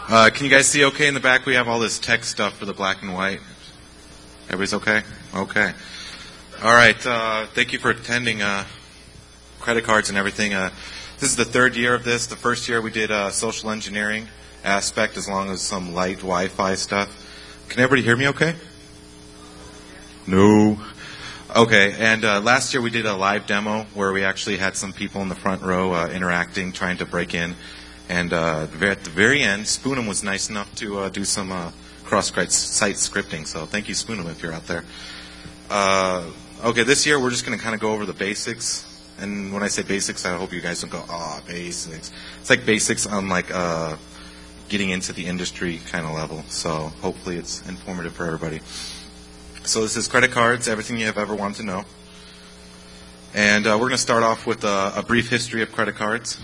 Can you guys see okay in the back? We have all this text stuff for the black and white. Everybody's okay? Okay. All right. Thank you for attending credit cards and everything. This is the third year of this. The first year we did social engineering aspect as long as some light Wi-Fi stuff. Can everybody hear me okay? No. Okay. And last year we did a live demo where we actually had some people in the front row interacting, trying to break in. And at the very end, Spoonum was nice enough to do some cross-site scripting. So thank you, Spoonum, if you're out there. Okay, this year we're just going to kind of go over the basics. And when I say basics, I hope you guys don't go, basics. It's like basics on like getting into the industry kind of level. So hopefully it's informative for everybody. So this is credit cards, everything you have ever wanted to know. And we're going to start off with a brief history of credit cards.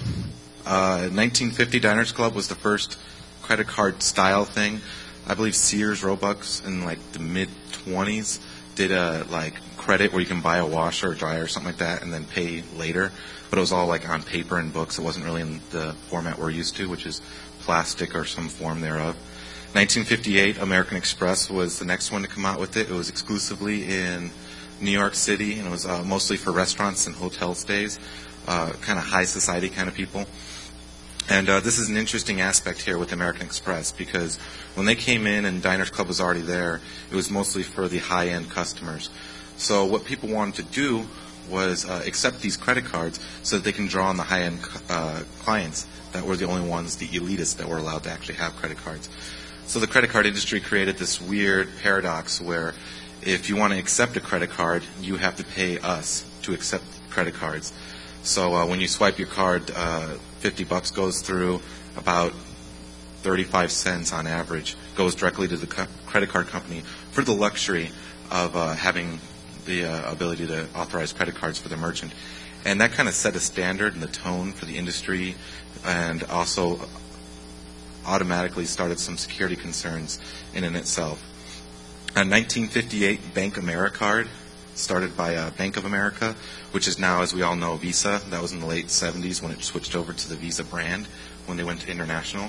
1950 Diners Club was the first credit card style thing. I believe Sears, Roebuck in like the mid-20s did a like credit where you can buy a washer or dryer or something like that and then pay later. But it was all like on paper and books. It wasn't really in the format we're used to, which is plastic or some form thereof. 1958, American Express was the next one to come out with it. It was exclusively in New York City, and it was mostly for restaurants and hotel stays, kind of high society kind of people. And this is an interesting aspect here with American Express because when they came in and Diners Club was already there, it was mostly for the high-end customers. So what people wanted to do was accept these credit cards so that they can draw on the high-end clients that were the only ones, the elitists, that were allowed to actually have credit cards. So the credit card industry created this weird paradox where if you want to accept a credit card, you have to pay us to accept credit cards. So when you swipe your card, $50 goes through, about 35 cents on average goes directly to the credit card company for the luxury of having the ability to authorize credit cards for the merchant. And that kind of set a standard and the tone for the industry, and also automatically started some security concerns in and itself. In 1958, Bank Americard, started by Bank of America, which is now, as we all know, Visa. That was in the late 70s when it switched over to the Visa brand when they went to international.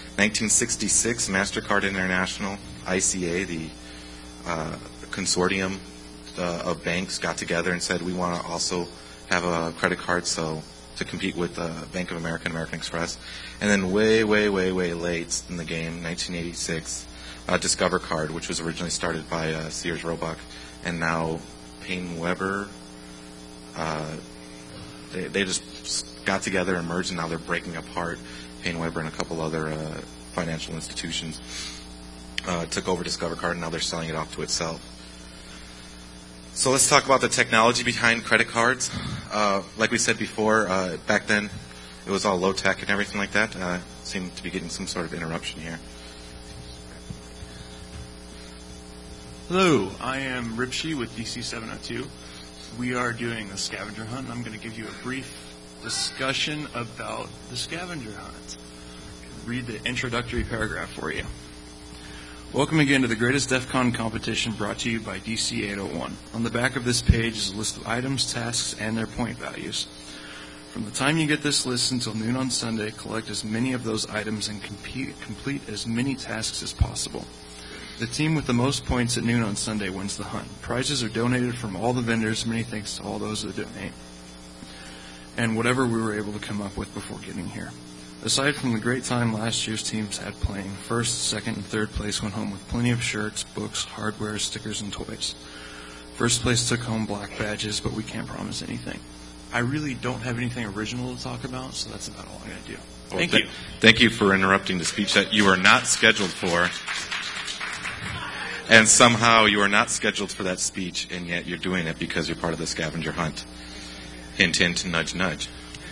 1966, MasterCard International, ICA, the consortium of banks got together and said, we want to also have a credit card to compete with Bank of America and American Express. And then way late in the game, 1986, Discover Card, which was originally started by Sears Roebuck, and now PaineWebber, they just got together and merged, and now they're breaking apart. PaineWebber and a couple other financial institutions took over Discover Card, and now they're selling it off to itself. So let's talk about the technology behind credit cards. Like we said before, back then it was all low-tech and everything like that. Seemed to be getting some sort of interruption here. Hello, I am Ripshi with DC 702. We are doing a scavenger hunt. I'm going to give you a brief discussion about the scavenger hunt. Read the introductory paragraph for you. Welcome again to the greatest DEF CON competition brought to you by DC 801. On the back of this page is a list of items, tasks, and their point values. From the time you get this list until noon on Sunday, collect as many of those items and complete as many tasks as possible. The team with the most points at noon on Sunday wins the hunt. Prizes are donated from all the vendors. Many thanks to all those that donate. And whatever we were able to come up with before getting here. Aside from the great time last year's teams had playing, first, second, and third place went home with plenty of shirts, books, hardware, stickers, and toys. First place took home black badges, but we can't promise anything. I really don't have anything original to talk about, so that's about all I'm going to do. Thank you. Thank you for interrupting the speech that you were not scheduled for. And somehow you are not scheduled for that speech, and yet you're doing it because you're part of the scavenger hunt. Hint, hint, nudge, nudge.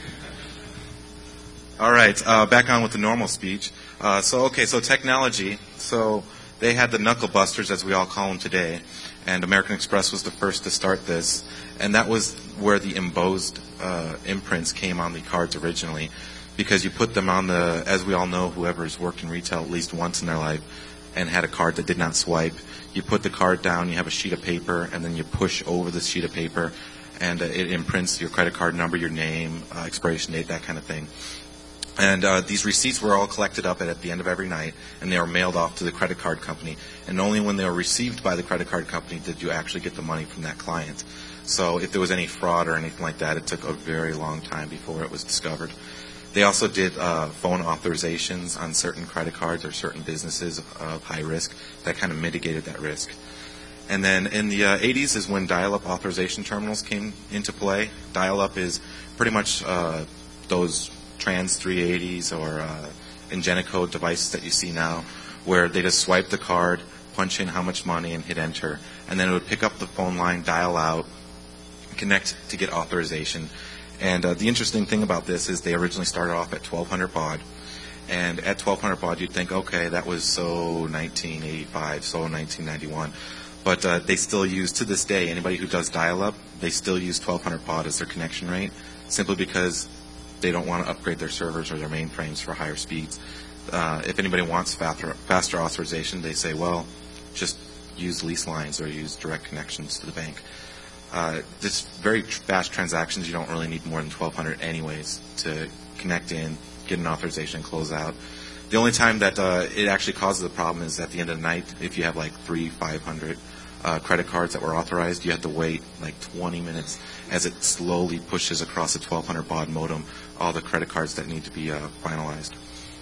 All right, back on with the normal speech. So technology. So they had the knuckle busters, as we all call them today, and American Express was the first to start this. And that was where the embossed imprints came on the cards originally, because you put them on the, as we all know, whoever's worked in retail at least once in their life and had a card that did not swipe, you put the card down, you have a sheet of paper, and then you push over the sheet of paper, and it imprints your credit card number, your name, expiration date, that kind of thing. And these receipts were all collected up at the end of every night, and they were mailed off to the credit card company. And only when they were received by the credit card company did you actually get the money from that client. So if there was any fraud or anything like that, it took a very long time before it was discovered. They also did phone authorizations on certain credit cards or certain businesses of high risk that kind of mitigated that risk. And then in the 80s is when dial-up authorization terminals came into play. Dial-up is pretty much those Trans 380s or Ingenicode devices that you see now, where they just swipe the card, punch in how much money, and hit enter. And then it would pick up the phone line, dial out, connect to get authorization. And the interesting thing about this is they originally started off at 1,200 baud. And at 1,200 baud, you'd think, okay, that was so 1985, so 1991. But they still use, to this day, anybody who does dial-up, they still use 1,200 baud as their connection rate, simply because they don't want to upgrade their servers or their mainframes for higher speeds. If anybody wants faster authorization, they say, well, just use lease lines or use direct connections to the bank. This very fast transactions, you don't really need more than 1,200 anyways to connect in, get an authorization, and close out. The only time that it actually causes a problem is at the end of the night. If you have like 500 credit cards that were authorized, you have to wait like 20 minutes as it slowly pushes across the 1,200 baud modem all the credit cards that need to be finalized.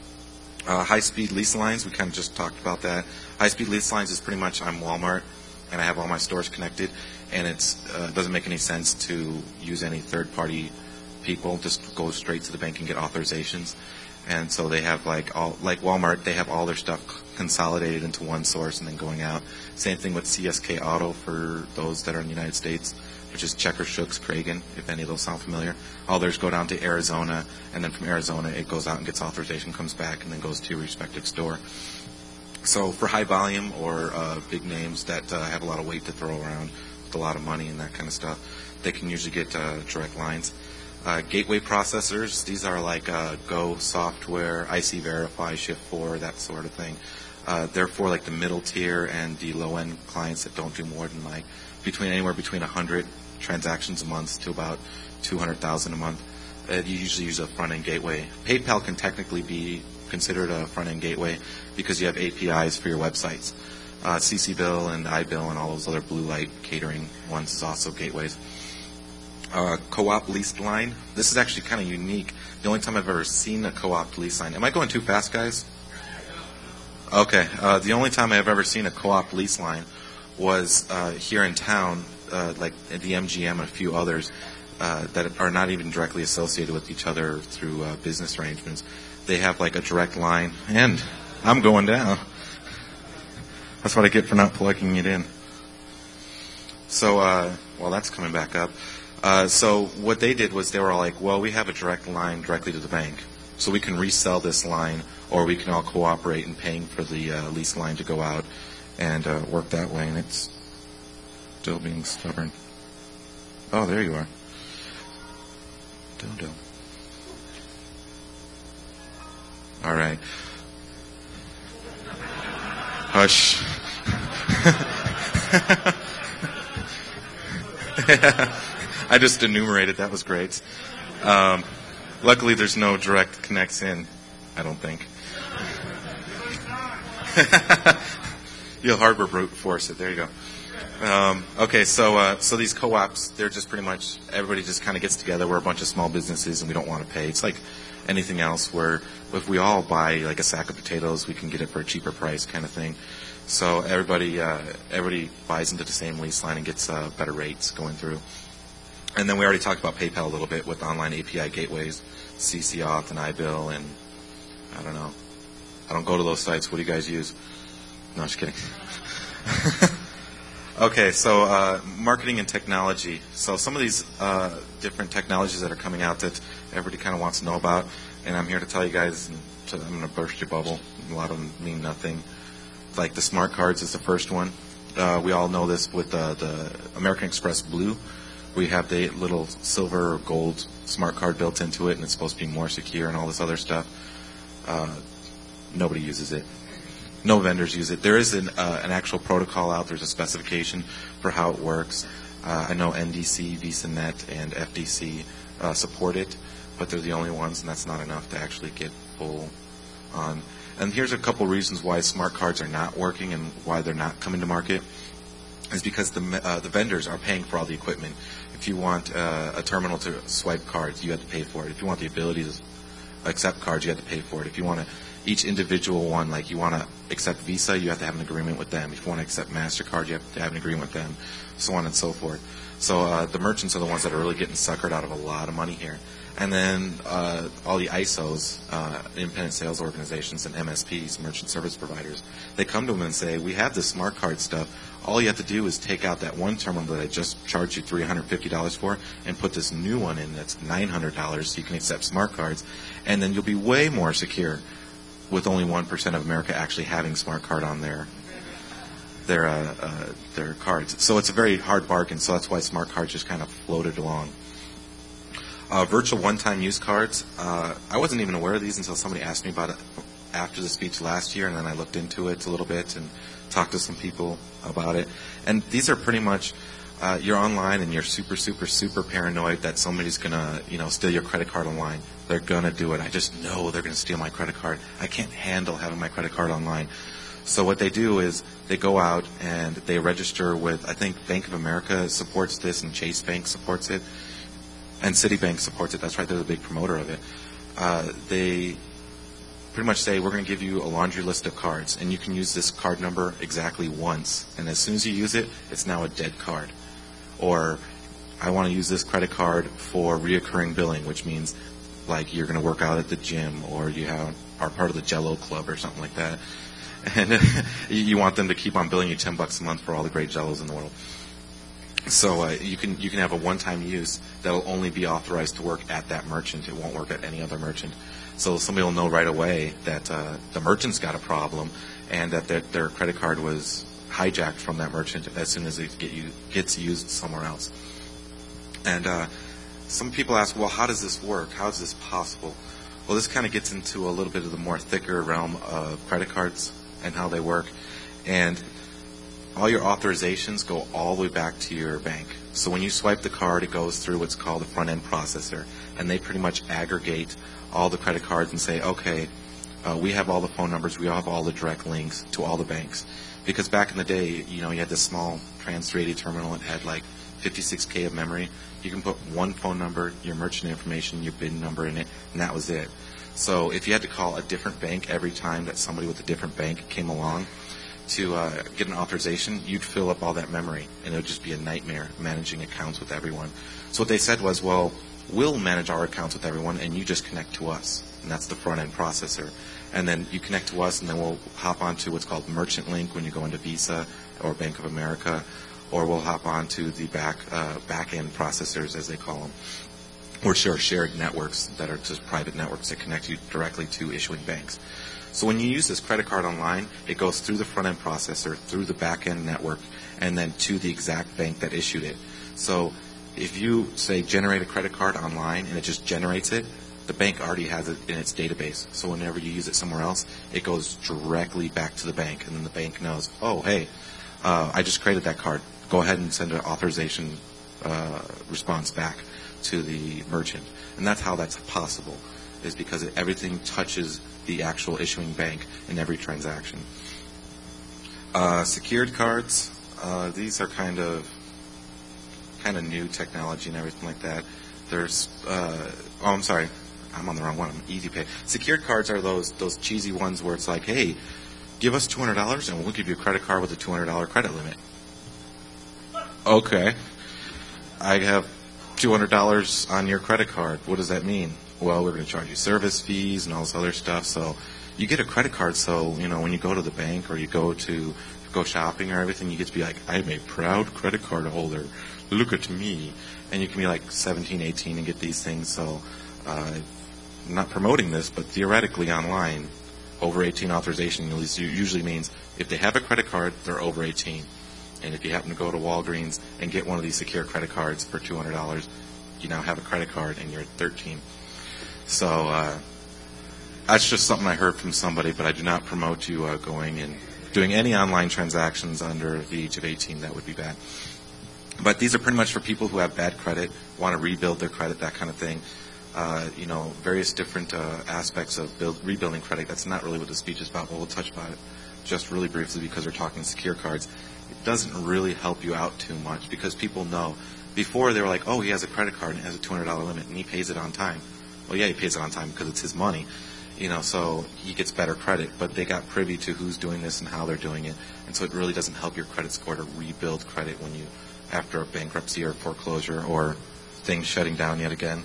High-speed lease lines, we kind of just talked about that. High-speed lease lines is pretty much, I'm Walmart, and I have all my stores connected, and it doesn't make any sense to use any third-party people. Just go straight to the bank and get authorizations. And so they have like Walmart, they have all their stuff consolidated into one source and then going out. Same thing with CSK Auto for those that are in the United States, which is Checker, Schooks, Kragen, if any of those sound familiar. All theirs go down to Arizona, and then from Arizona it goes out and gets authorization, comes back, and then goes to your respective store. So for high volume or big names that have a lot of weight to throw around with a lot of money and that kind of stuff, they can usually get direct lines. Gateway processors, these are like Go software, IC Verify, Shift4, that sort of thing. They're for like the middle tier and the low-end clients that don't do more than like anywhere between 100 transactions a month to about 200,000 a month. You usually use a front-end gateway. PayPal can technically be considered a front-end gateway because you have APIs for your websites. CCBill and iBill and all those other blue light catering ones is also gateways. Co-op leased line. This is actually kind of unique. The only time I've ever seen a co-op lease line. Am I going too fast, guys? Okay. The only time I've ever seen a co-op lease line was here in town, like at the MGM and a few others that are not even directly associated with each other through business arrangements. They have like a direct line, and I'm going down. That's what I get for not plugging it in. So, well, that's coming back up. So what they did was they were all like, well, we have a direct line directly to the bank, so we can resell this line, or we can all cooperate in paying for the lease line to go out and work that way, and it's still being stubborn. Oh, there you are. Dodo. All right. Hush. I just enumerated. That was great. Luckily, there's no direct connects in, I don't think. You'll hardware brute force it. There you go. Okay, so these co-ops, they're just pretty much, everybody just kind of gets together. We're a bunch of small businesses, and we don't want to pay. It's like anything else where if we all buy like a sack of potatoes, we can get it for a cheaper price kind of thing. So everybody buys into the same lease line and gets better rates going through. And then we already talked about PayPal a little bit with online API gateways, CCAuth and iBill, and I don't know. I don't go to those sites. What do you guys use? No, just kidding. Okay, so marketing and technology. So some of these different technologies that are coming out that everybody kind of wants to know about, and I'm here to tell you guys, I'm going to burst your bubble. A lot of them mean nothing. Like the smart cards is the first one. We all know this with the American Express Blue. We have the little silver or gold smart card built into it, and it's supposed to be more secure and all this other stuff. Nobody uses it. No vendors use it. There is an actual protocol out. There's a specification for how it works. I know NDC, VisaNet, and FDC support it, but they're the only ones, and that's not enough to actually get full on. And here's a couple reasons why smart cards are not working and why they're not coming to market. Is because the vendors are paying for all the equipment. If you want a terminal to swipe cards, you have to pay for it. If you want the ability to accept cards, you have to pay for it. If you want each individual one, like you want to accept Visa, you have to have an agreement with them. If you want to accept MasterCard, you have to have an agreement with them, so on and so forth. So the merchants are the ones that are really getting suckered out of a lot of money here. And then all the ISOs, independent sales organizations, and MSPs, merchant service providers, they come to them and say, we have this smart card stuff. All you have to do is take out that one terminal that I just charged you $350 for and put this new one in that's $900 so you can accept smart cards. And then you'll be way more secure with only 1% of America actually having smart card on their cards. So it's a very hard bargain. So that's why smart cards just kind of floated along. Virtual one-time use cards. I wasn't even aware of these until somebody asked me about it after the speech last year, and then I looked into it a little bit and talked to some people about it. And these are pretty much you're online and you're super paranoid that somebody's gonna steal your credit card online. They're gonna do it. I just know they're gonna steal my credit card. I can't handle having my credit card online. So what they do is they go out and they register with, I think Bank of America supports this and Chase Bank supports it. And Citibank supports it. That's right. They're the big promoter of it. They pretty much say, we're going to give you a laundry list of cards, and you can use this card number exactly once. And as soon as you use it, it's now a dead card. Or, I want to use this credit card for reoccurring billing, which means like you're going to work out at the gym, or you are part of the Jell-O club or something like that. And you want them to keep on billing you $10 a month for all the great Jell-Os in the world. So you can have a one-time use that'll only be authorized to work at that merchant. It won't work at any other merchant. So somebody will know right away that the merchant's got a problem and that their credit card was hijacked from that merchant as soon as it gets used somewhere else. And some people ask, well, how does this work? How is this possible? Well, this kind of gets into a little bit of the more thicker realm of credit cards and how they work. And all your authorizations go all the way back to your bank. So when you swipe the card, it goes through what's called a front-end processor, and they pretty much aggregate all the credit cards and say, okay, we have all the phone numbers, we have all the direct links to all the banks. Because back in the day, you had this small Trans 380 terminal, it had like 56K of memory. You can put one phone number, your merchant information, your BIN number in it, and that was it. So if you had to call a different bank every time that somebody with a different bank came along to get an authorization, you'd fill up all that memory, and it would just be a nightmare managing accounts with everyone. So what they said was, well, we'll manage our accounts with everyone, and you just connect to us, and that's the front-end processor. And then you connect to us, and then we'll hop onto what's called Merchant Link when you go into Visa or Bank of America, or we'll hop onto the back-end processors, as they call them, or shared networks that are just private networks that connect you directly to issuing banks. So when you use this credit card online, it goes through the front-end processor, through the back-end network, and then to the exact bank that issued it. So if you, say, generate a credit card online and it just generates it, the bank already has it in its database. So whenever you use it somewhere else, it goes directly back to the bank, and then the bank knows, oh, hey, I just created that card. Go ahead and send an authorization response back to the merchant. And that's how that's possible, is because everything touches the actual issuing bank in every transaction. Secured cards, these are kind of new technology and everything like that. There's, I'm sorry, I'm on the wrong one. I'm Easy Pay. Secured cards are those cheesy ones where it's like, hey, give us $200 and we'll give you a credit card with a $200 credit limit. Okay. I have $200 on your credit card. What does that mean? Well, we're going to charge you service fees and all this other stuff. So you get a credit card, so, when you go to the bank or you go shopping or everything, you get to be like, I'm a proud credit card holder. Look at me. And you can be like 17, 18 and get these things. So I'm not promoting this, but theoretically online, over 18 authorization usually means if they have a credit card, they're over 18. And if you happen to go to Walgreens and get one of these secure credit cards for $200, you now have a credit card and you're 13. So that's just something I heard from somebody, but I do not promote you going and doing any online transactions under the age of 18. That would be bad. But these are pretty much for people who have bad credit, want to rebuild their credit, that kind of thing. various different aspects of rebuilding credit. That's not really what the speech is about, but we'll touch about it just really briefly because we're talking secure cards. It doesn't really help you out too much because people know. Before they were like, oh, he has a credit card and it has a $200 limit and he pays it on time. Well, yeah, he pays it on time because it's his money, so he gets better credit. But they got privy to who's doing this and how they're doing it, and so it really doesn't help your credit score to rebuild credit after a bankruptcy or foreclosure or things shutting down yet again.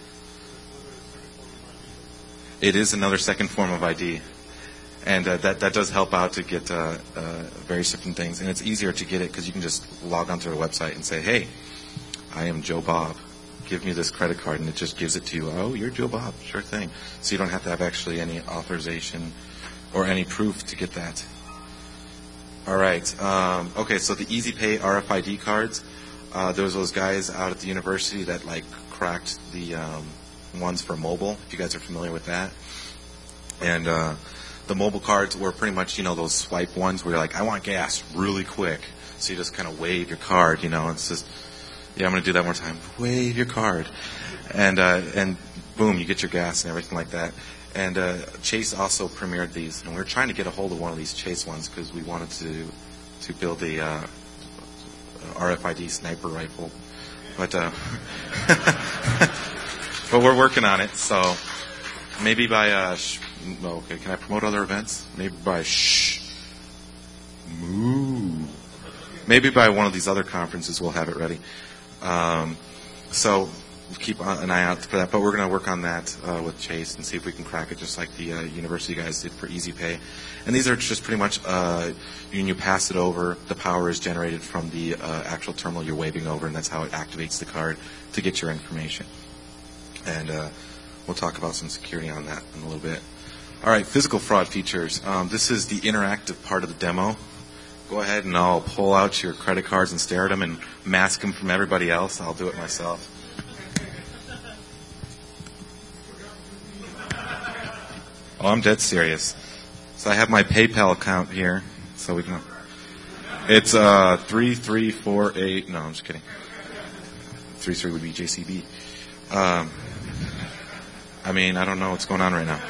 It is another second form of ID. And that does help out to get various different things. And it's easier to get it because you can just log onto their website and say, hey, I am Joe Bob. Give me this credit card. And it just gives it to you. Oh, you're Joe Bob. Sure thing. So you don't have to have actually any authorization or any proof to get that. All right. Okay, so the Easy Pay RFID cards. There was those guys out at the university that cracked the ones for mobile, if you guys are familiar with that. And the mobile cards were pretty much, those swipe ones where you're like, I want gas really quick. So you just kind of wave your card, It's just, yeah, I'm going to do that one more time. Wave your card. And boom, you get your gas and everything like that. And Chase also premiered these. And we were trying to get a hold of one of these Chase ones because we wanted to build the RFID sniper rifle. But but we're working on it, so maybe by okay, can I promote other events? Maybe by maybe by one of these other conferences we'll have it ready. So keep an eye out for that. But we're going to work on that with Chase and see if we can crack it just like the university guys did for Easy Pay. And these are just pretty much when you pass it over, the power is generated from the actual terminal you're waving over, and that's how it activates the card to get your information. And we'll talk about some security on that in a little bit. All right, physical fraud features. This is the interactive part of the demo. Go ahead and I'll pull out your credit cards and stare at them and mask them from everybody else. I'll do it myself. Oh, I'm dead serious. So I have my PayPal account here, so we can. It's 3348. No, I'm just kidding. 33 would be JCB. I don't know what's going on right now.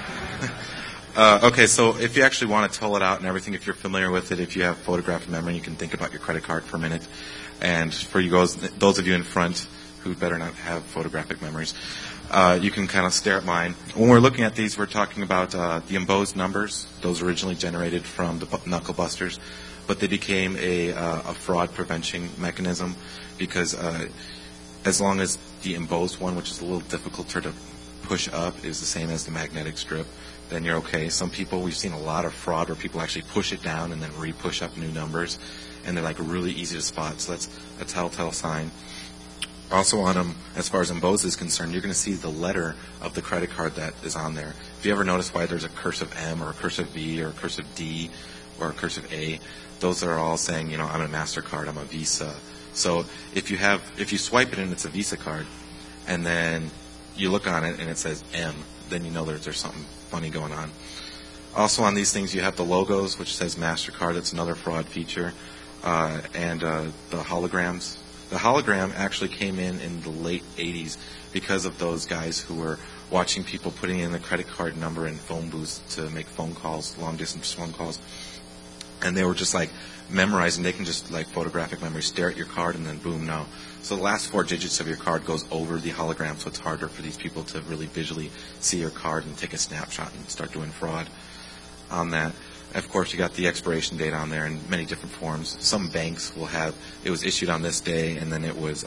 Okay, so if you actually want to toll it out and everything, if you're familiar with it, if you have photographic memory, you can think about your credit card for a minute. And for you guys, those of you in front who better not have photographic memories, you can kind of stare at mine. When we're looking at these, we're talking about the embossed numbers. Those originally generated from the knuckle busters, but they became a fraud prevention mechanism because as long as the embossed one, which is a little difficult to push up, is the same as the magnetic strip, then you're okay. Some people, we've seen a lot of fraud where people actually push it down and then re-push up new numbers, and they're really easy to spot. So that's a telltale sign. Also on them, as far as embossed is concerned, you're going to see the letter of the credit card that is on there. If you ever notice why there's a cursive M or a cursive V or a cursive D or a cursive A, those are all saying, I'm a MasterCard, I'm a Visa. So if you swipe it and it's a Visa card, and then you look on it and it says M, then you know there's something funny going on. Also on these things you have the logos, which says MasterCard. That's another fraud feature. And the holograms. The hologram actually came in the late 80s because of those guys who were watching people putting in the credit card number in phone booths to make phone calls, long-distance phone calls. And they were just memorizing. They can just photographic memory, stare at your card, and then boom, no. So the last 4 digits of your card goes over the hologram, so it's harder for these people to really visually see your card and take a snapshot and start doing fraud on that. Of course, you got the expiration date on there in many different forms. Some banks will have it was issued on this day, and then it was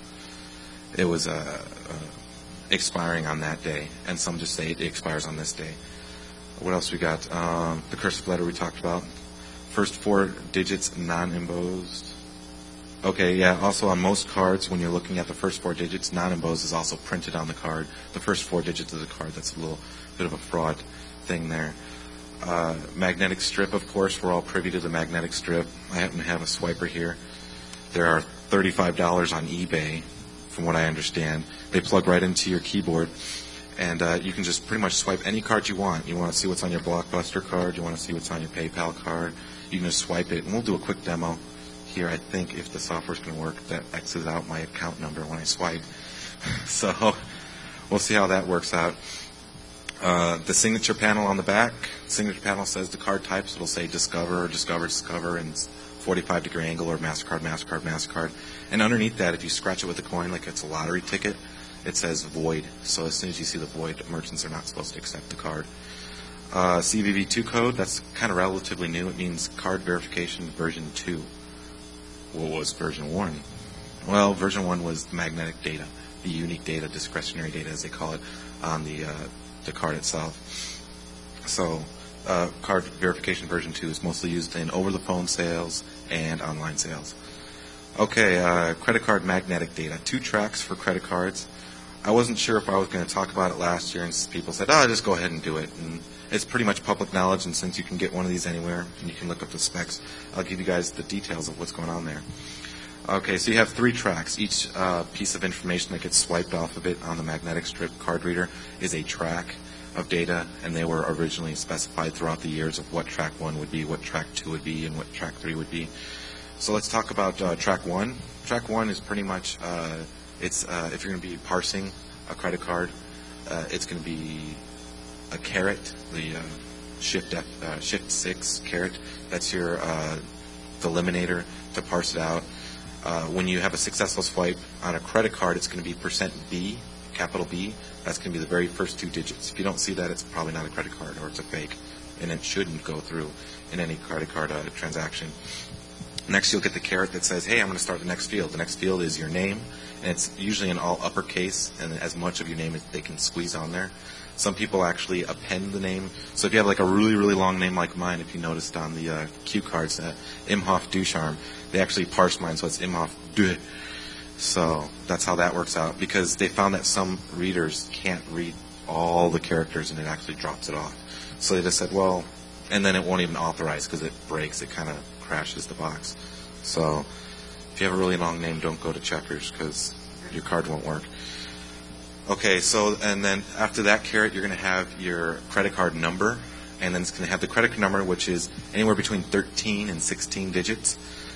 expiring on that day, and some just say it expires on this day. What else we got? The cursive letter we talked about. First 4 digits non-embossed. Okay, yeah. Also on most cards, when you're looking at the first 4 digits, non-embossed is also printed on the card. The first 4 digits of the card. That's a little bit of a fraud thing there. Magnetic strip, of course, we're all privy to the magnetic strip. I happen to have a swiper here. There are $35 on eBay, from what I understand. They plug right into your keyboard, and you can just pretty much swipe any card you want. You want to see what's on your Blockbuster card, you want to see what's on your PayPal card, you can just swipe it, and we'll do a quick demo here. I think if the software's going to work, that X's out my account number when I swipe. So we'll see how that works out. The signature panel on the back. Signature panel says the card types. It'll say Discover, Discover, Discover, and 45-degree angle, or MasterCard, MasterCard, MasterCard. And underneath that, if you scratch it with a coin like it's a lottery ticket, it says Void. So as soon as you see the Void, merchants are not supposed to accept the card. CVV2 code, that's kind of relatively new. It means Card Verification Version 2. What was version 1? Well, version 1 was magnetic data, the unique data, discretionary data as they call it, on the card itself. So Card Verification Version 2 is mostly used in over-the-phone sales and online sales. Okay, credit card magnetic data. 2 tracks for credit cards. I wasn't sure if I was going to talk about it last year, and people said, just go ahead and do it. And it's pretty much public knowledge, and since you can get one of these anywhere, and you can look up the specs, I'll give you guys the details of what's going on there. Okay, so you have 3 tracks. Each piece of information that gets swiped off of it on the magnetic strip card reader is a track of data, and they were originally specified throughout the years of what track 1 would be, what track 2 would be, and what track 3 would be. So let's talk about track 1. Track 1 is pretty much, if you're going to be parsing a credit card, it's going to be a caret, the shift 6 caret. That's your delimiter to parse it out. When you have a successful swipe on a credit card, it's going to be %B, capital B. That's going to be the very first 2 digits. If you don't see that, it's probably not a credit card, or it's a fake, and it shouldn't go through in any credit card transaction. Next, you'll get the caret that says, hey, I'm going to start the next field. The next field is your name, and it's usually in all uppercase, and as much of your name as they can squeeze on there. Some people actually append the name. So if you have like a really, really long name like mine, if you noticed on the cue cards, Imhoff Ducharme, they actually parse mine, so it's Imhoff Du. So that's how that works out, because they found that some readers can't read all the characters, and it actually drops it off. So they just said, well, and then it won't even authorize because it breaks. It kind of crashes the box. So if you have a really long name, don't go to checkers because your card won't work. Okay, so, and then after that caret, you're going to have your credit card number, and then it's going to have the credit card number, which is anywhere between 13 and 16 digits.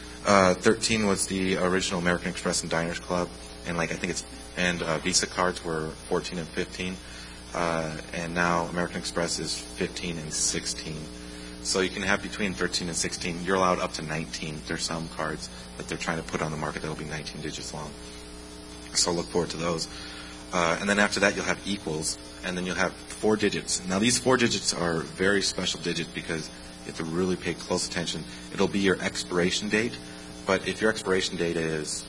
13 was the original American Express and Diners Club, and Visa cards were 14 and 15, and now American Express is 15 and 16. So you can have between 13 and 16. You're allowed up to 19. There's some cards that they're trying to put on the market that will be 19 digits long. So look forward to those. And then after that, you'll have equals, and then you'll have 4 digits. Now, these 4 digits are very special digits because you have to really pay close attention. It'll be your expiration date, but if your expiration date is,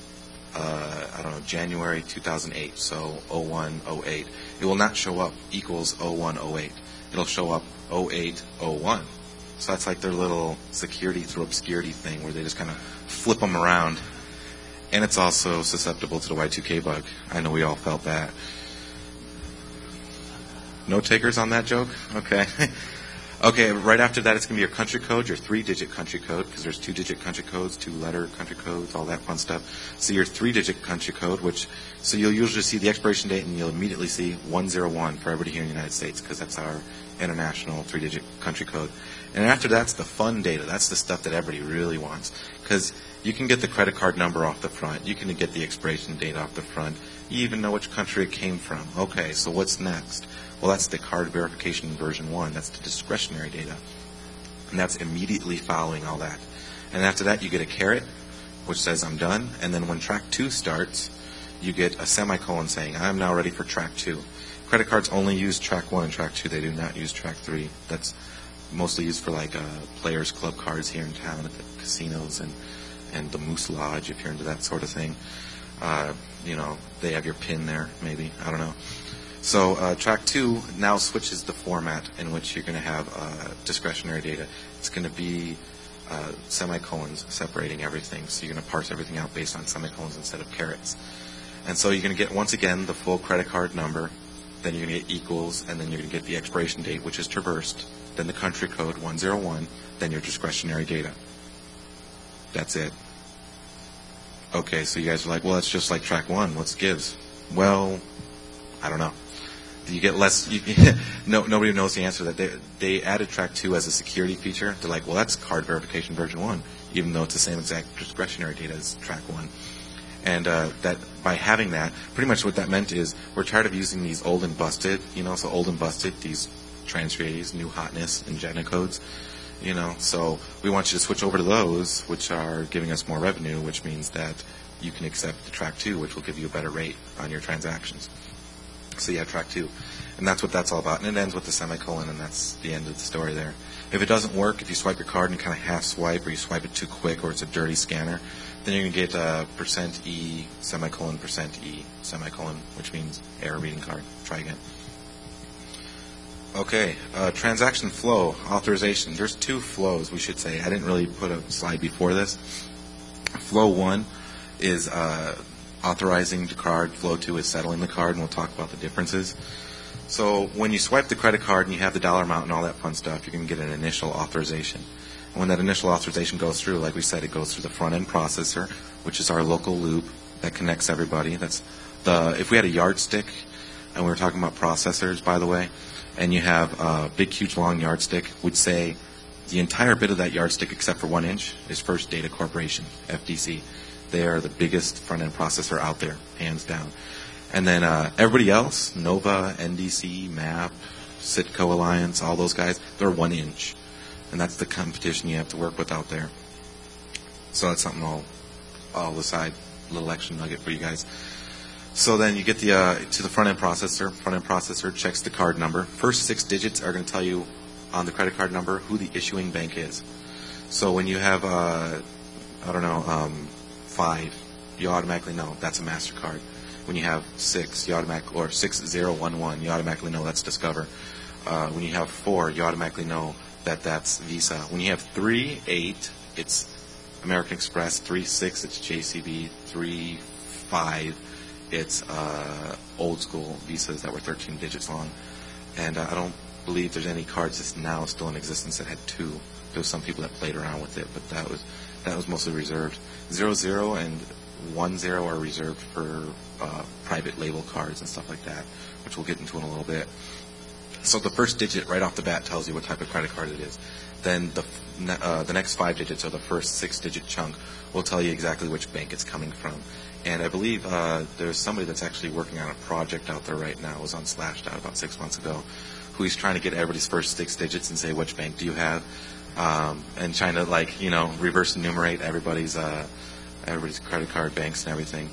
January 2008, so 0108, it will not show up equals 0108. It'll show up 0801. So that's like their little security through obscurity thing where they just kind of flip them around. And it's also susceptible to the Y2K bug. I know we all felt that. No takers on that joke? Okay. Okay, right after that, it's going to be your country code, your 3-digit country code, because there's 2-digit country codes, 2-letter country codes, all that fun stuff. So your 3-digit country code, so you'll usually see the expiration date, and you'll immediately see 101 for everybody here in the United States, because that's our international 3-digit country code. And after that's the fun data. That's the stuff that everybody really wants, because you can get the credit card number off the front. You can get the expiration date off the front. You even know which country it came from. Okay, so what's next? Well, that's the card verification version 1. That's the discretionary data. And that's immediately following all that. And after that, you get a caret, which says I'm done. And then when track 2 starts, you get a semicolon saying I'm now ready for track 2. Credit cards only use track 1 and track 2. They do not use track 3. That's mostly used for players club cards here in town at the casinos and the Moose Lodge, if you're into that sort of thing. They have your pin there, maybe. I don't know. So track 2 now switches the format in which you're going to have discretionary data. It's going to be semicolons separating everything. So you're going to parse everything out based on semicolons instead of carets. And so you're going to get, once again, the full credit card number. Then you're going to get equals, and then you're going to get the expiration date, which is traversed. Then the country code, 101. Then your discretionary data. That's it. Okay, so you guys are like, well, it's just like track 1. What's gives? Well, I don't know. You get less. Nobody knows the answer to that. They added track 2 as a security feature. They're like, well, that's card verification version 1, even though it's the same exact discretionary data as track 1. And that by having that, pretty much what that meant is we're tired of using these old and busted, so old and busted, these transfer IDs, new hotness, and Gena codes, So we want you to switch over to those, which are giving us more revenue, which means that you can accept the Track 2, which will give you a better rate on your transactions. So you have Track 2. And that's what that's all about. And it ends with the semicolon, and that's the end of the story there. If it doesn't work, if you swipe your card and you kind of half swipe, or you swipe it too quick, or it's a dirty scanner, then you're going to get %E, semicolon, %E, semicolon, which means error reading card. Try again. Okay, transaction flow, authorization. There's two flows, we should say. I didn't really put a slide before this. Flow 1 is authorizing the card. Flow 2 is settling the card, and we'll talk about the differences. So when you swipe the credit card and you have the dollar amount and all that fun stuff, you're going to get an initial authorization. And when that initial authorization goes through, like we said, it goes through the front-end processor, which is our local loop that connects everybody. If we had a yardstick, and we were talking about processors, by the way, and you have a big, huge, long yardstick, we'd say the entire bit of that yardstick, except for 1 inch, is First Data Corporation, FDC. They are the biggest front-end processor out there, hands down. And then everybody else, Nova, NDC, MAP, Citco Alliance, all those guys, they're 1 inch. And that's the competition you have to work with out there. So that's something I'll aside, a little extra nugget for you guys. So then you get to the front-end processor. Front-end processor checks the card number. First 6 digits are going to tell you on the credit card number who the issuing bank is. So when you have, 5, you automatically know that's a MasterCard. When you have 6, or 6011, you automatically know that's Discover. When you have 4, you automatically know that that's Visa. When you have 3, 8, it's American Express. 3, 6, it's JCB. 3, 5, it's old school Visas that were 13 digits long. And I don't believe there's any cards that's now still in existence that had 2. There was some people that played around with it, but that was mostly reserved. 00 and 10 are reserved for private label cards and stuff like that, which we'll get into in a little bit. So the first digit right off the bat tells you what type of credit card it is. Then the next 5 digits, or the first 6-digit chunk, will tell you exactly which bank it's coming from. And I believe there's somebody that's actually working on a project out there right now. It was on Slashdot about 6 months ago, who he's trying to get everybody's first 6 digits and say, which bank do you have? And trying to, reverse enumerate everybody's credit card banks and everything.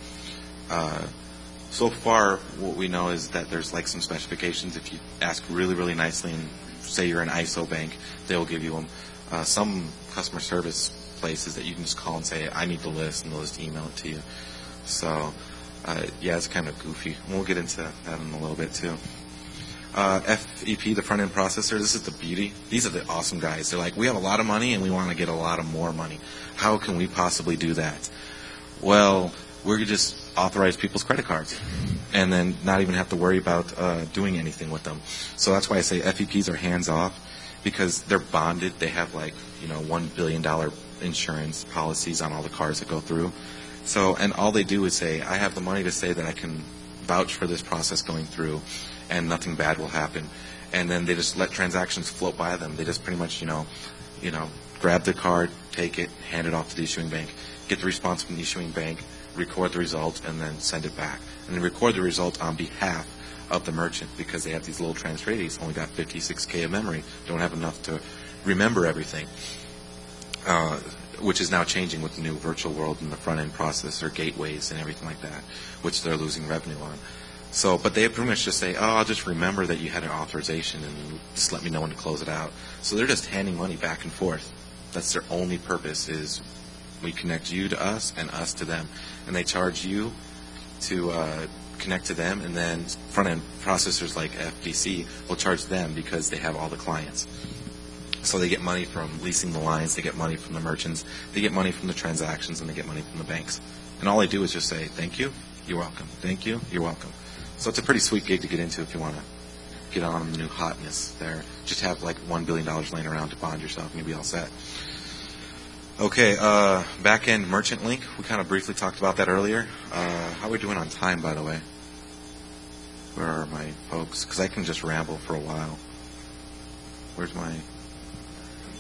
So far, what we know is that there's some specifications. If you ask really, really nicely and say you're an ISO bank, they'll give you them. Some customer service places that you can just call and say, I need the list, and they'll just email it to you. So, it's kind of goofy. We'll get into that in a little bit, too. FEP, the front-end processor, this is the beauty. These are the awesome guys. They're like, we have a lot of money, and we want to get a lot of more money. How can we possibly do that? Well, we're going to just authorize people's credit cards and then not even have to worry about doing anything with them. So that's why I say FEPs are hands-off, because they're bonded. They have $1 billion insurance policies on all the cars that go through. So, and all they do is say, I have the money to say that I can vouch for this process going through and nothing bad will happen. And then they just let transactions float by them. They just pretty much, grab the card, take it, hand it off to the issuing bank, get the response from the issuing bank, record the result, and then send it back. And then record the result on behalf of the merchant, because they have these little transfer IDs, only got 56K of memory, don't have enough to remember everything, which is now changing with the new virtual world and the front-end processor gateways and everything like that, which they're losing revenue on. So, but they pretty much just say, I'll just remember that you had an authorization and just let me know when to close it out. So they're just handing money back and forth. That's their only purpose, is we connect you to us and us to them. And they charge you to connect to them, and then front-end processors like FDC will charge them because they have all the clients. So they get money from leasing the lines, they get money from the merchants, they get money from the transactions, and they get money from the banks. And all they do is just say, thank you, you're welcome. Thank you, you're welcome. So it's a pretty sweet gig to get into if you want to get on the new hotness there. Just have $1 billion laying around to bond yourself and you'll be all set. Okay, back-end merchant link. We kind of briefly talked about that earlier. How are we doing on time, by the way? Where are my folks? Because I can just ramble for a while. Where's my...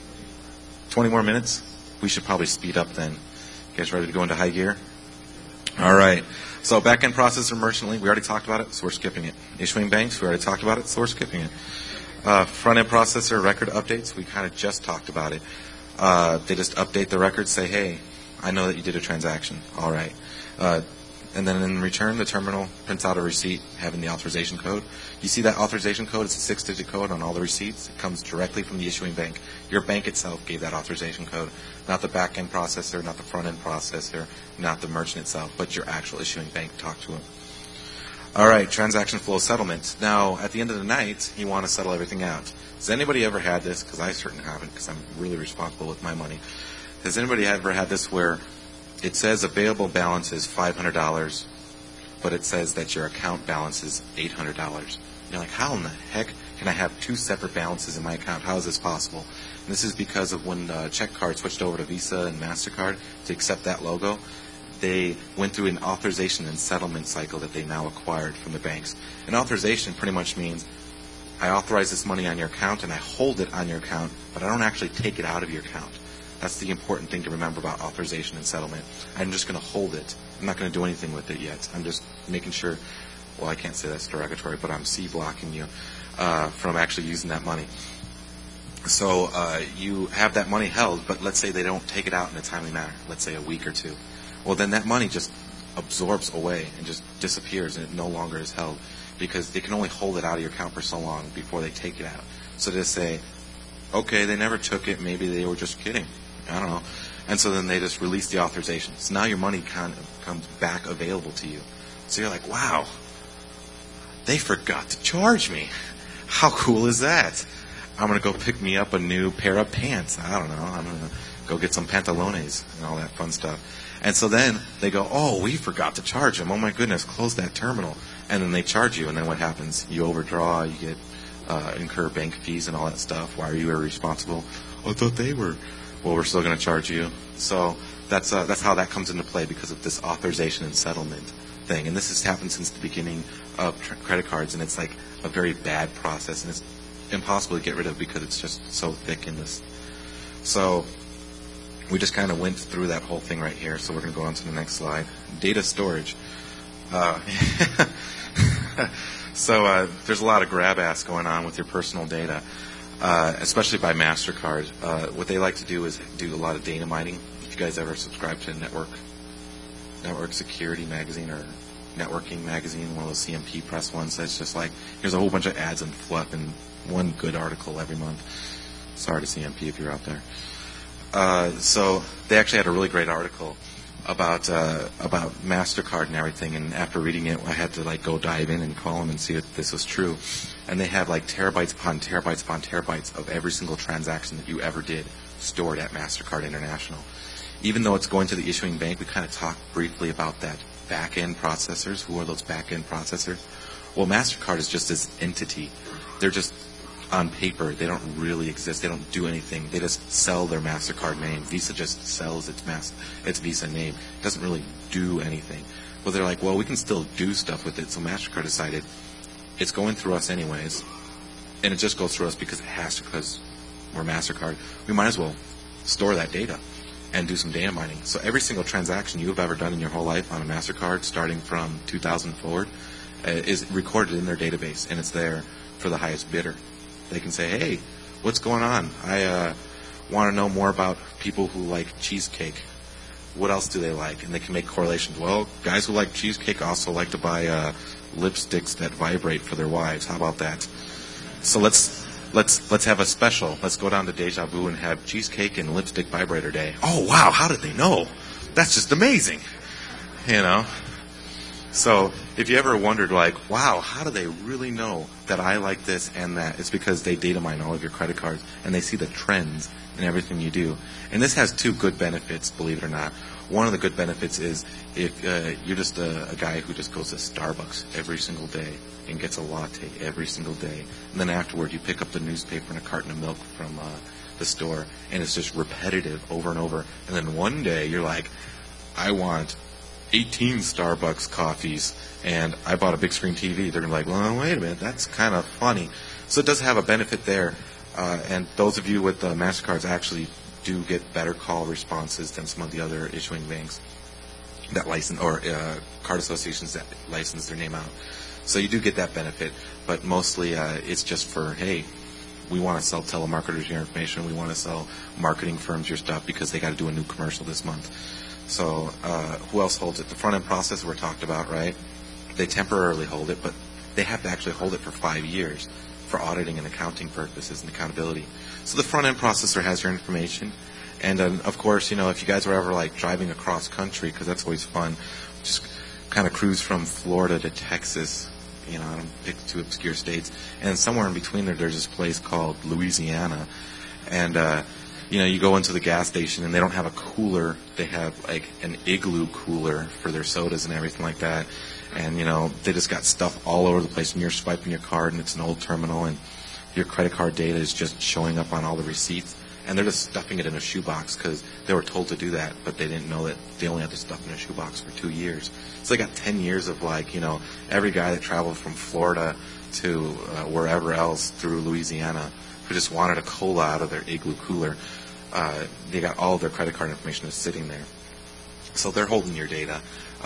20 more minutes? We should probably speed up then. You guys ready to go into high gear? All right. So back-end processor merchant link, we already talked about it, so we're skipping it. Issuing banks, we already talked about it, so we're skipping it. Front-end processor record updates, we kind of just talked about it. They just update the record, say, hey, I know that you did a transaction. All right. And then in return, the terminal prints out a receipt having the authorization code. You see that authorization code? It's a 6-digit code on all the receipts. It comes directly from the issuing bank. Your bank itself gave that authorization code, not the back-end processor, not the front-end processor, not the merchant itself, but your actual issuing bank talked to them. All right, transaction flow settlement. Now, at the end of the night, you want to settle everything out. Has anybody ever had this? Because I certainly haven't, because I'm really responsible with my money. Has anybody ever had this where it says available balance is $500, but it says that your account balance is $800? You're like, how in the heck can I have two separate balances in my account? How is this possible? And this is because of when check card switched over to Visa and MasterCard to accept that logo. They went through an authorization and settlement cycle that they now acquired from the banks. An authorization pretty much means I authorize this money on your account and I hold it on your account, but I don't actually take it out of your account. That's the important thing to remember about authorization and settlement. I'm just going to hold it. I'm not going to do anything with it yet. I'm just making sure, well, I can't say that's derogatory, but I'm C-blocking you from actually using that money. So you have that money held, but let's say they don't take it out in a timely manner, let's say a week or two. Well, then that money just absorbs away and just disappears, and it no longer is held because they can only hold it out of your account for so long before they take it out. So they say, okay, they never took it. Maybe they were just kidding. I don't know. And so then they just release the authorization. So now your money kind of comes back available to you. So you're like, wow, they forgot to charge me. How cool is that? I'm going to go pick me up a new pair of pants. I don't know. I'm going to go get some pantalones and all that fun stuff. And so then they go, oh, we forgot to charge them. Oh, my goodness, close that terminal. And then they charge you. And then what happens? You overdraw. You get incur bank fees and all that stuff. Why are you irresponsible? I thought they were. Well, we're still going to charge you. So that's how that comes into play because of this authorization and settlement thing. And this has happened since the beginning of credit cards, and it's like a very bad process, and it's impossible to get rid of because it's just so thick in this. So we just kind of went through that whole thing right here. So we're going to go on to the next slide. Data storage. So there's a lot of grab ass going on with your personal data. Especially by MasterCard. What they like to do is do a lot of data mining. If you guys ever subscribe to Network Security Magazine or Networking Magazine, one of those CMP Press ones, that's just like, here's a whole bunch of ads and fluff and one good article every month. Sorry to CMP if you're out there. So they actually had a really great article about MasterCard and everything, and after reading it, I had to like go dive in and call them and see if this was true. And they had like terabytes upon terabytes upon terabytes of every single transaction that you ever did stored at MasterCard International. Even though it's going to the issuing bank, we kind of talked briefly about that back-end processors. Who are those back-end processors? Well, MasterCard is just this entity. They're just on paper. They don't really exist. They don't do anything. They just sell their MasterCard name. Visa just sells its Visa name. It doesn't really do anything. Well, they're like, well, we can still do stuff with it. So MasterCard decided it's going through us anyways, and it just goes through us because it has to, because we're MasterCard. We might as well store that data and do some data mining. So every single transaction you've ever done in your whole life on a MasterCard, starting from 2000 forward, is recorded in their database, and it's there for the highest bidder. They can say, hey, what's going on? I want to know more about people who like cheesecake. What else do they like? And they can make correlations. Well, guys who like cheesecake also like to buy lipsticks that vibrate for their wives. How about that? So let's have a special. Let's go down to Deja Vu and have cheesecake and lipstick vibrator day. Oh, wow, how did they know? That's just amazing. You know? So if you ever wondered, like, wow, how do they really know that I like this and that? It's because they data mine all of your credit cards, and they see the trends in everything you do. And this has two good benefits, believe it or not. One of the good benefits is if you're just a guy who just goes to Starbucks every single day and gets a latte every single day, and then afterward you pick up the newspaper and a carton of milk from the store, and it's just repetitive over and over. And then one day you're like, I want 18 Starbucks coffees, and I bought a big screen TV. They're going to be like, well, wait a minute, that's kind of funny. So it does have a benefit there. And those of you with MasterCards actually do get better call responses than some of the other issuing banks. that license, or card associations that license their name out. So you do get that benefit, but mostly it's just for, hey, we want to sell telemarketers your information. We want to sell marketing firms your stuff because they got to do a new commercial this month. So who else holds it? The front-end processor we're talked about, right? They temporarily hold it, but they have to actually hold it for 5 years for auditing and accounting purposes and accountability. So the front-end processor has your information. And, of course, you know, if you guys were ever, like, driving across country, because that's always fun, just kind of cruise from Florida to Texas, you know, I don't pick two obscure states. And somewhere in between there, there's this place called Louisiana. And, you know, you go into the gas station and they don't have a cooler. They have, like, an igloo cooler for their sodas and everything like that. And, you know, they just got stuff all over the place. And you're swiping your card and it's an old terminal and your credit card data is just showing up on all the receipts. And they're just stuffing it in a shoebox because they were told to do that, but they didn't know that they only had to stuff in a shoebox for 2 years. So they got 10 years of, like, you know, every guy that traveled from Florida to wherever else through Louisiana who just wanted a cola out of their igloo cooler, they got all of their credit card information is sitting there. So they're holding your data.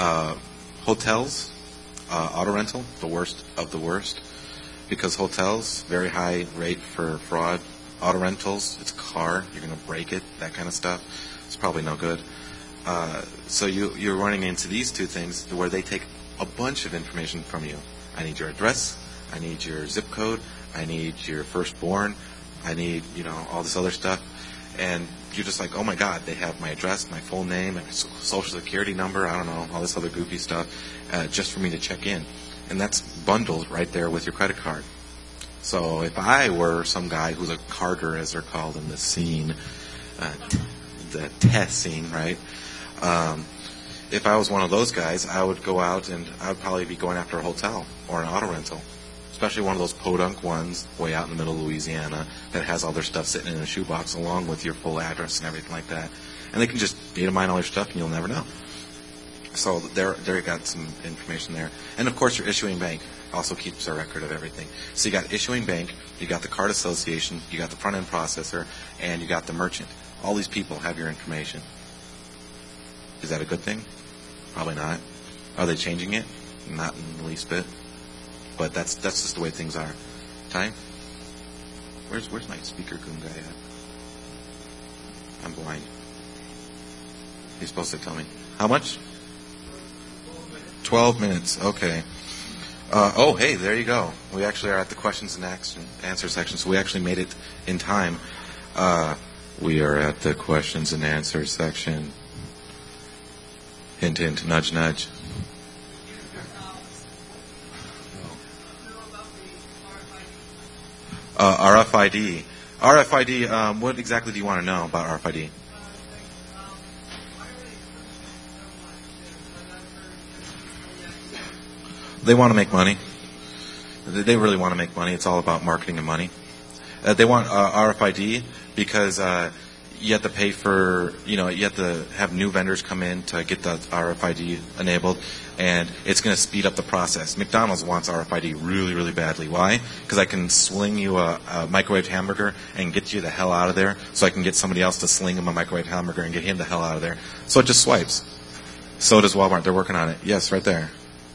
Hotels, auto rental, the worst of the worst, because hotels, very high rate for fraud. Auto rentals, it's a car, you're going to break it, that kind of stuff. It's probably no good. So you're running into these two things where they take a bunch of information from you. I need your address, I need your zip code, I need your firstborn, I need, you know, all this other stuff. And you're just like, oh my God, they have my address, my full name, my social security number, I don't know, all this other goofy stuff, just for me to check in. And that's bundled right there with your credit card. So if I were some guy who's a carder, as they're called in the scene, the test scene, right? If I was one of those guys, I would go out and I would probably be going after a hotel or an auto rental, especially one of those podunk ones way out in the middle of Louisiana that has all their stuff sitting in a shoebox along with your full address and everything like that. And they can just data mine all your stuff and you'll never know. So there got some information there. And, of course, your issuing bank also keeps a record of everything. So you got issuing bank, you got the card association, you got the front-end processor, and you got the merchant. All these people have your information. Is that a good thing? Probably not. Are they changing it? Not in the least bit. But that's just the way things are. Ty? Where's my speaker goon guy at? I'm blind. He's supposed to tell me. How much? 12 minutes. Okay. Oh, hey, there you go. We actually are at the questions and answer section, so we actually made it in time. We are at the questions and answer section. Hint, hint, nudge, nudge. RFID. RFID, what exactly do you want to know about RFID? They want to make money. They really want to make money. It's all about marketing and money. They want RFID because you have to pay for, you have to have new vendors come in to get the RFID enabled, and it's going to speed up the process. McDonald's wants RFID really, really badly. Why? Because I can sling you a microwaved hamburger and get you the hell out of there, so I can get somebody else to sling him a microwaved hamburger and get him the hell out of there. So it just swipes. So does Walmart. They're working on it. Yes, right there.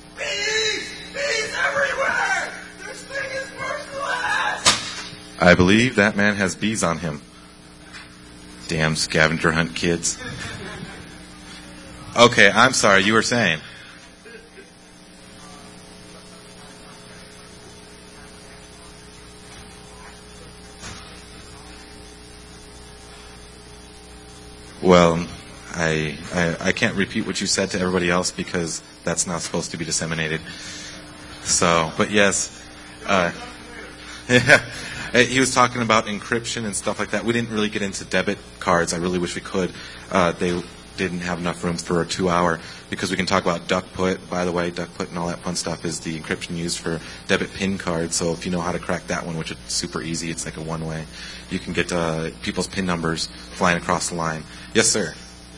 I believe that man has bees on him. Damn scavenger hunt kids. Okay, I'm sorry, you were saying. Well, I can't repeat what you said to everybody else because that's not supposed to be disseminated. So, but yes, yeah. He was talking about encryption and stuff like that. We didn't really get into debit cards. I really wish we could. They didn't have enough room for a 2-hour because we can talk about DuckPut. By the way, DuckPut and all that fun stuff is the encryption used for debit PIN cards. So if you know how to crack that one, which is super easy, it's like a one-way, you can get people's PIN numbers flying across the line. Yes, sir.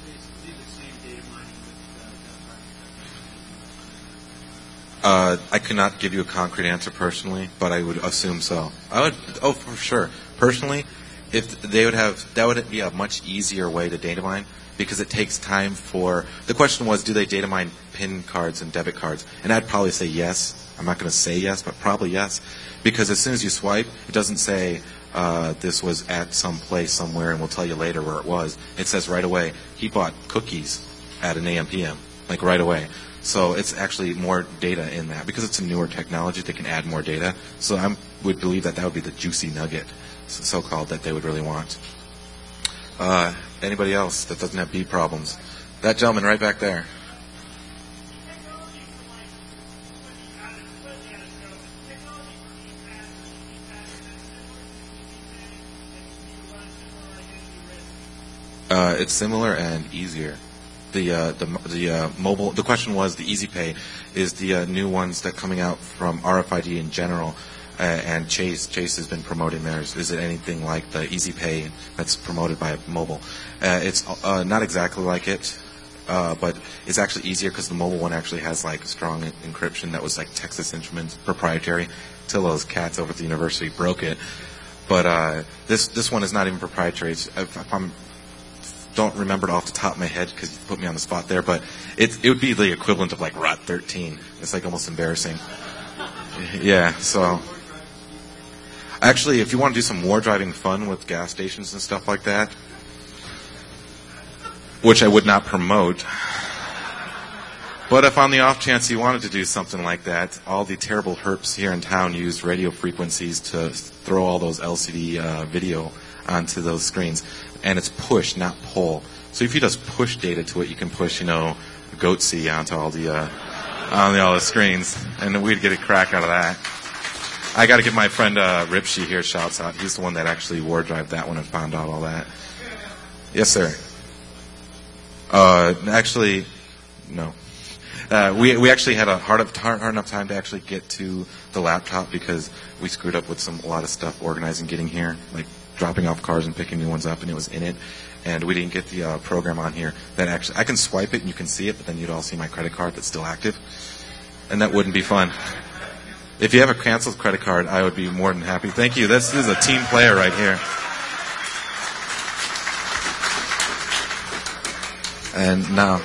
I could not give you a concrete answer personally, but I would assume so. For sure. Personally, if they would have, that would be a much easier way to data mine because it takes time for, the question was, do they data mine PIN cards and debit cards? And I'd probably say yes. I'm not going to say yes, but probably yes. Because as soon as you swipe, it doesn't say this was at some place somewhere and we'll tell you later where it was. It says right away, he bought cookies at an AM PM, like right away. So it's actually more data in that. Because it's a newer technology, they can add more data. So I would believe that would be the juicy nugget, so-called, that they would really want. Anybody else that doesn't have B problems? That gentleman right back there. It's similar and easier. The mobile. The question was the EasyPay is the new ones that coming out from RFID in general, and Chase has been promoting theirs. Is it anything like the EasyPay that's promoted by mobile? It's not exactly like it, but it's actually easier because the mobile one actually has like strong encryption that was like Texas Instruments proprietary till those cats over at the university broke it. But this one is not even proprietary. If I'm don't remember it off the top of my head because you put me on the spot there, but it would be the equivalent of like ROT 13. It's like almost embarrassing. Yeah, so actually, if you want to do some war driving fun with gas stations and stuff like that, which I would not promote, but if on the off chance you wanted to do something like that, all the terrible herps here in town use radio frequencies to throw all those LCD video onto those screens. And it's push, not pull. So if you just push data to it, you can push, GoatC onto all the screens, and we'd get a crack out of that. I got to give my friend Ripshy here shouts out. He's the one that actually war drived that one and found out all that. Yes, sir. Actually, no. We actually had a hard enough time to actually get to the laptop because we screwed up with a lot of stuff organizing getting here, like dropping off cars and picking new ones up, and it was in it. And we didn't get the program on here that actually, I can swipe it and you can see it, but then you'd all see my credit card that's still active. And that wouldn't be fun. If you have a canceled credit card, I would be more than happy. Thank you. This is a team player right here. And now,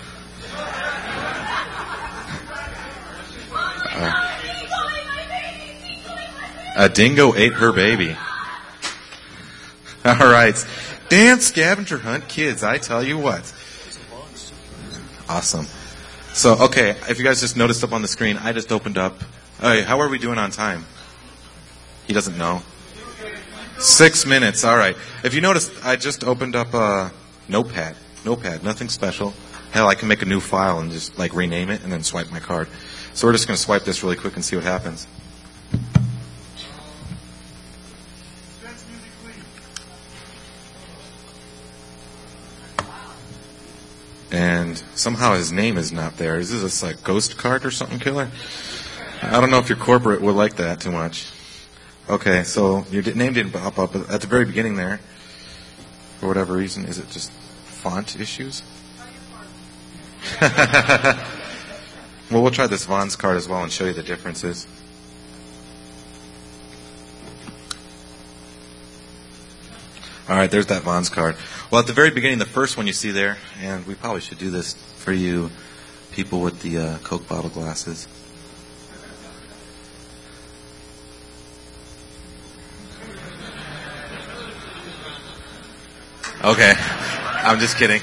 a dingo ate her baby. All right. Dance scavenger hunt kids, I tell you what. Awesome. So, okay, if you guys just noticed up on the screen, I just opened up. Hey, how are we doing on time? He doesn't know. 6 minutes, all right. If you noticed, I just opened up a Notepad, nothing special. Hell, I can make a new file and just like rename it and then swipe my card. So we're just going to swipe this really quick and see what happens. And somehow his name is not there. Is this like ghost card or something, killer? I don't know if your corporate would like that too much. Okay, so your name didn't pop up at the very beginning there. For whatever reason, is it just font issues? Well, we'll try this Vaughn's card as well and show you the differences. All right, there's that Vaughn's card. Well, at the very beginning, the first one you see there, and we probably should do this for you people with the Coke bottle glasses. Okay, I'm just kidding.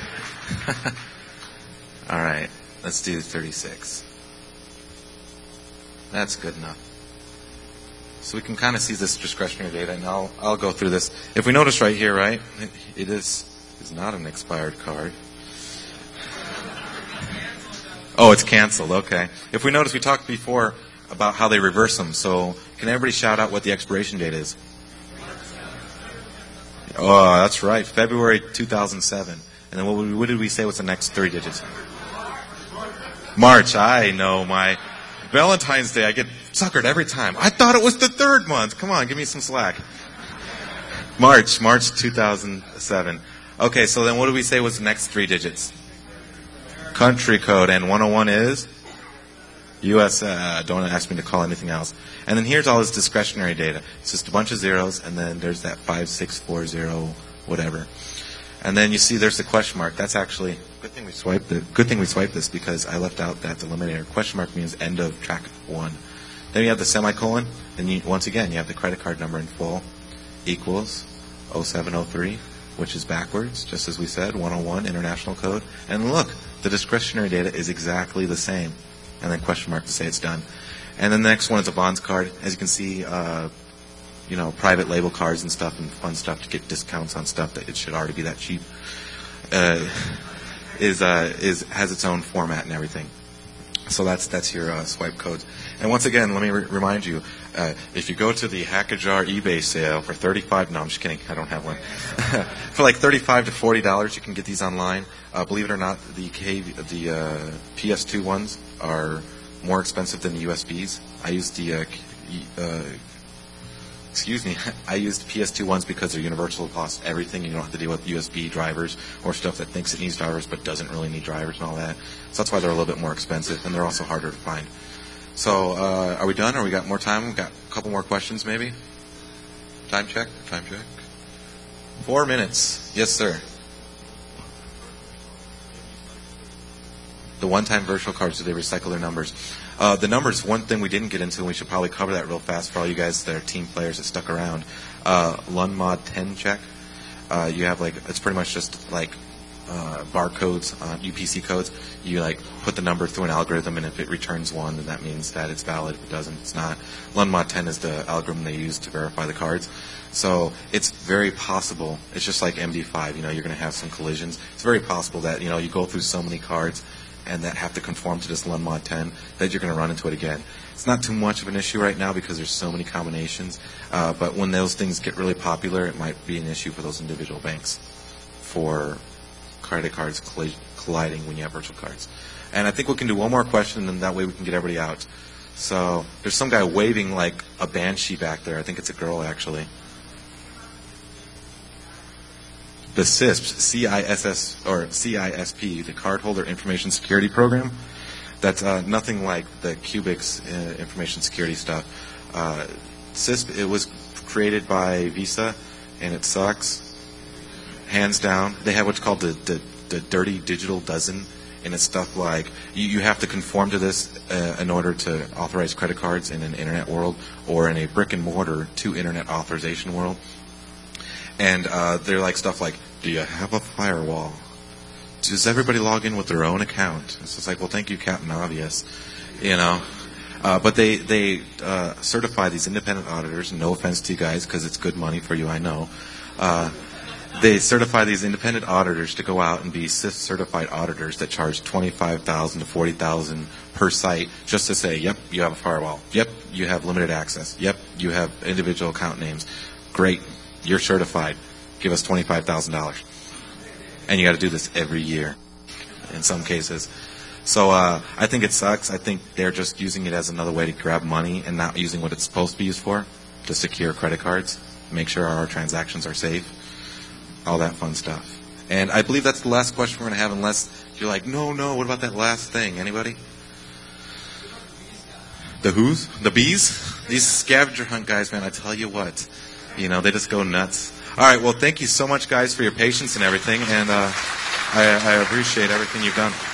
All right, let's do 36. That's good enough. So we can kind of see this discretionary data, and I'll go through this. If we notice right here, right, it is not an expired card. Oh, it's canceled. Okay. If we notice, we talked before about how they reverse them. So can everybody shout out what the expiration date is? Oh, that's right, February 2007. And then what did we say was the next 3 digits? March. I know my Valentine's Day. I get suckered every time. I thought it was the 3rd month. Come on, give me some slack. March 2007. Okay, so then what did we say was the next 3 digits? Country code. And 101 is? US, don't ask me to call anything else. And then here's all his discretionary data. It's just a bunch of zeros, and then there's that 5640 whatever. And then you see there's the question mark. That's actually good thing we swiped this because I left out that delimiter. Question mark means end of track 1. Then you have the semicolon, and once again you have the credit card number in full equals 0703, which is backwards, just as we said, 101 international code. And look, the discretionary data is exactly the same. And then question mark to say it's done. And then the next one is a bonds card. As you can see, private label cards and stuff and fun stuff to get discounts on stuff that it should already be that cheap. Has its own format and everything. So that's your swipe codes. And once again, let me remind you, if you go to the Hackajar eBay sale for $35, no, I'm just kidding, I don't have one. For like $35 to $40, you can get these online. Believe it or not, the PS2 ones are more expensive than the USBs. I used I used PS2 ones because they're universal across everything. You don't have to deal with USB drivers or stuff that thinks it needs drivers but doesn't really need drivers and all that. So that's why they're a little bit more expensive, and they're also harder to find. So are we done, or we got more time? We've got a couple more questions maybe? Time check? 4 minutes. Yes, sir. The one-time virtual cards, do they recycle their numbers? The numbers, one thing we didn't get into, and we should probably cover that real fast for all you guys that are team players that stuck around. LUNMOD 10 check. You have it's pretty much just like barcodes, UPC codes. You put the number through an algorithm, and if it returns 1, then that means that it's valid. If it doesn't, it's not. LUNMOD 10 is the algorithm they use to verify the cards. So it's very possible, it's just like MD5, you're going to have some collisions. It's very possible that, you go through so many cards and that have to conform to this LUNMOD 10, that you're going to run into it again. It's not too much of an issue right now because there's so many combinations, but when those things get really popular, it might be an issue for those individual banks for credit cards colliding when you have virtual cards. And I think we can do one more question, and that way we can get everybody out. So there's some guy waving like a banshee back there. I think it's a girl, actually. The CISP, CISS, or CISP, the Cardholder Information Security Program. That's nothing like the Cubics information security stuff. CISP, it was created by Visa, and it sucks. Hands down. They have what's called the Dirty Digital Dozen, and it's stuff like you have to conform to this in order to authorize credit cards in an internet world or in a brick and mortar to internet authorization world. And they're like stuff like, do you have a firewall? Does everybody log in with their own account? It's just like, well, thank you, Captain Obvious. But they certify these independent auditors, no offense to you guys because it's good money for you, I know. They certify these independent auditors to go out and be CISP certified auditors that charge $25,000 to $40,000 per site just to say, yep, you have a firewall. Yep, you have limited access. Yep, you have individual account names. Great. You're certified. Give us $25,000. And you got to do this every year in some cases. So I think it sucks. I think they're just using it as another way to grab money and not using what it's supposed to be used for, to secure credit cards, make sure our transactions are safe, all that fun stuff. And I believe that's the last question we're going to have, unless you're like, no, what about that last thing? Anybody? The who's? The bees? These scavenger hunt guys, man, I tell you what. They just go nuts. All right, well, thank you so much, guys, for your patience and everything, and I appreciate everything you've done.